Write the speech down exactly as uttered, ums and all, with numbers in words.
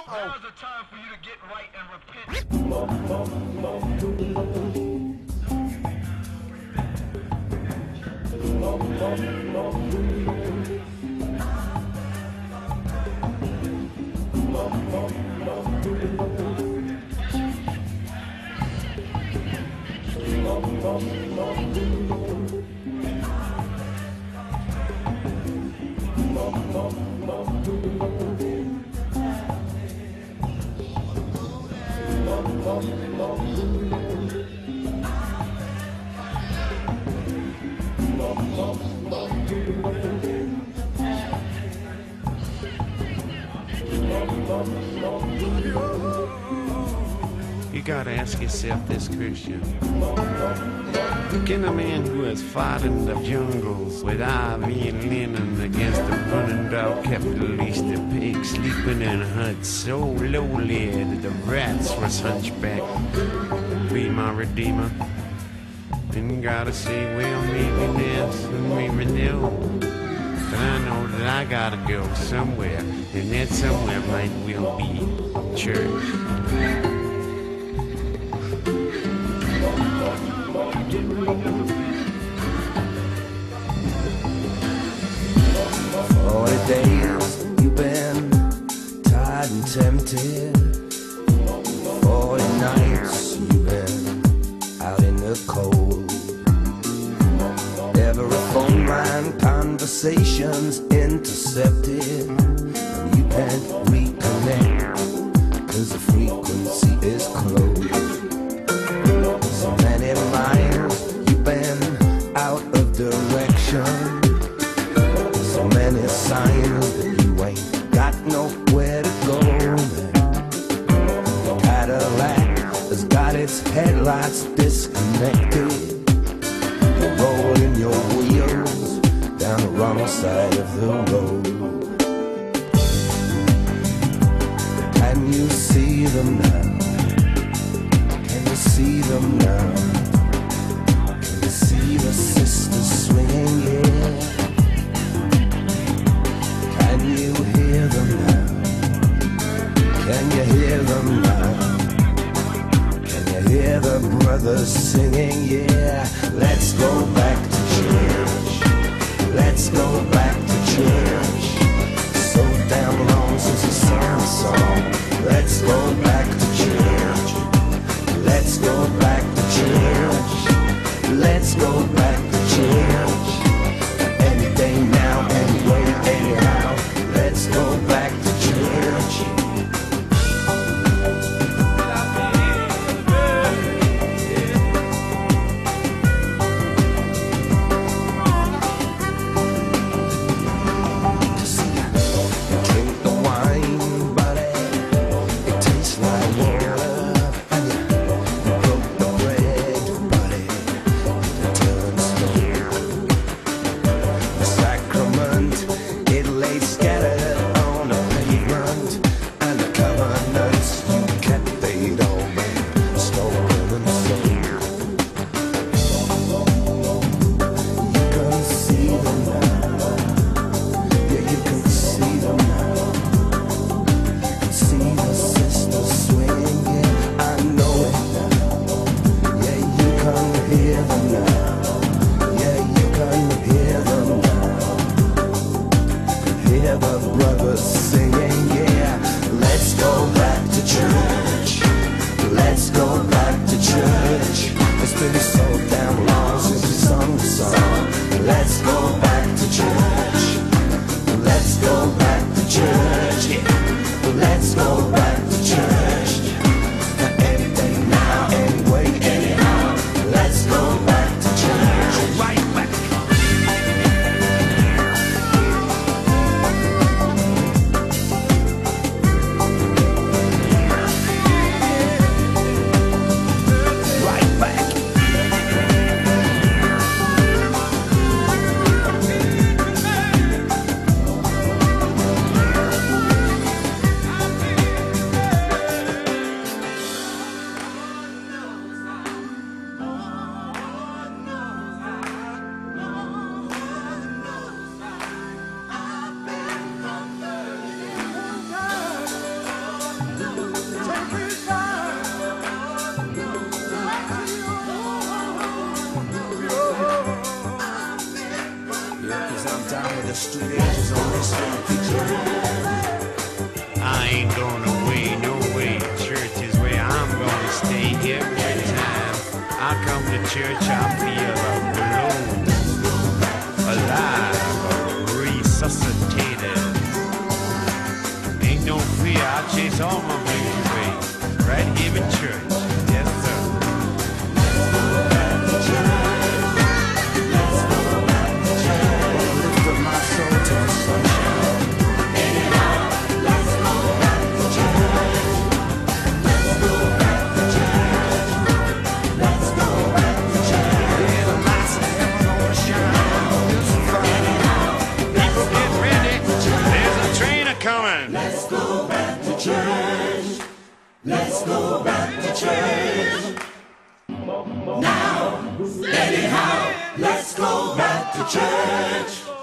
Now's the time for you to get right and repent. You gotta ask yourself this question. Can a man who has fought in the jungles with ivy and linen against the running dog capitalist, the pig sleeping in huts so lowly that the rats was hunchback, be my redeemer? And gotta say, well, maybe this and maybe no. But I know that I gotta go somewhere, and that somewhere might well be church. Forty days you've been tired and tempted. Forty nights you've been out in the cold. Every phone line conversations intercepted. And you can't reconnect, cause the frequency is closed. So many miles you've been out of direction. So many signs that you ain't got nowhere to go. The Cadillac has got its headlights disconnected. You're rolling your wheels down the wrong side of the road. Can you see them now? Can you see them now? Can you see the sisters swinging, yeah? Can you hear them now? Can you hear them now? Can you hear the brothers singing, yeah? Let's go back to church. Let's go back to church. So damn long since we sang the song. Let's go back to church. Let's go back to church. Let's go back to church. Any day now, anyway, anyhow. Let's go back to church. Drink the wine, buddy. It tastes like water. And you broke the bread, buddy. It turns stone. The sacrament, it lay scattered on the pavement. And the covenants you kept, they'd all been stolen and sold. You can see them now. Yeah, you can see them now. See the sisters swinging, yeah, I know it now. Yeah, you can hear them now. Yeah, you can hear them now. Hear the brothers singing, yeah. Let's go back to church. Let's go back to church. It's been so damn long since we sung the song. Let's go back to church. Let's go back to church. Yeah. Let's go back to church. Any day now, anyway, anyhow. Let's go back to church. Right back. Right back. Cause I'm down with the street angels on this one, preacher. I ain't going away, no way. Church is where I'm gonna stay every time I come to church. I feel alone, alive, resuscitated. Ain't no fear, I chase all my blues away right here in church. Yes, sir. Let's go back to church. Let's go back to church. Lift up my soul to the sunshine. Anyhow, let's go back to church. Let's go back to church. Let's go back to church. Yeah, the lights of heaven gonna shine. Anyhow, People get ready. There's a train a-coming. let's go back to church. Let's go back to church. Now, anyhow, let's go back to church.